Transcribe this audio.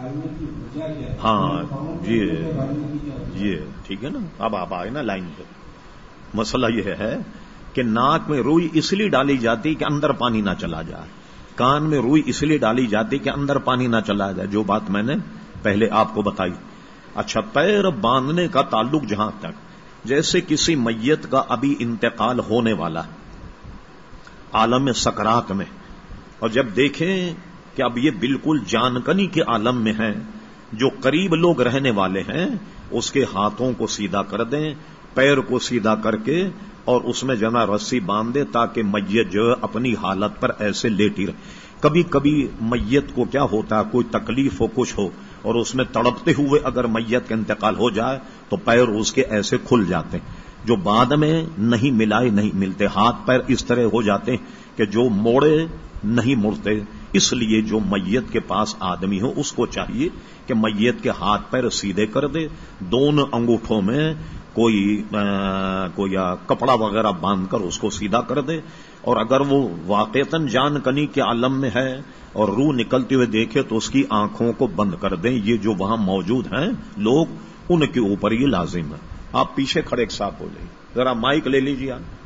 ہاں یہ ٹھیک ہے نا. اب آپ آئے نا لائن پہ. مسئلہ یہ ہے کہ ناک میں روئی اس لیے ڈالی جاتی کہ اندر پانی نہ چلا جائے, کان میں روئی اس لیے ڈالی جاتی کہ اندر پانی نہ چلا جائے, جو بات میں نے پہلے آپ کو بتائی. اچھا, پیر باندھنے کا تعلق جہاں تک, جیسے کسی میت کا ابھی انتقال ہونے والا عالم سکرات میں, اور جب دیکھیں کہ اب یہ بالکل جانکنی کے عالم میں ہے, جو قریب لوگ رہنے والے ہیں اس کے ہاتھوں کو سیدھا کر دیں, پیر کو سیدھا کر کے, اور اس میں جنا رسی باندھ دے تاکہ میت جو اپنی حالت پر ایسے لیٹی رہے. کبھی کبھی میت کو کیا ہوتا ہے, کوئی تکلیف ہو, کچھ ہو, اور اس میں تڑپتے ہوئے اگر میت کا انتقال ہو جائے تو پیر اس کے ایسے کھل جاتے ہیں, جو بعد میں نہیں ملائے نہیں ملتے. ہاتھ پیر اس طرح ہو جاتے ہیں کہ جو موڑے نہیں مڑتے. اس لیے جو میت کے پاس آدمی ہو اس کو چاہیے کہ میت کے ہاتھ پیر سیدھے کر دے, دونوں انگوٹھوں میں کوئی کپڑا وغیرہ باندھ کر اس کو سیدھا کر دے. اور اگر وہ واقعتاً جان کنی کے عالم میں ہے اور روح نکلتے ہوئے دیکھے تو اس کی آنکھوں کو بند کر دیں. یہ جو وہاں موجود ہیں لوگ, ان کے اوپر یہ لازم ہے. آپ پیچھے کھڑے ایک صاحب ہو جائیے, ذرا مائک لے لیجیے آپ.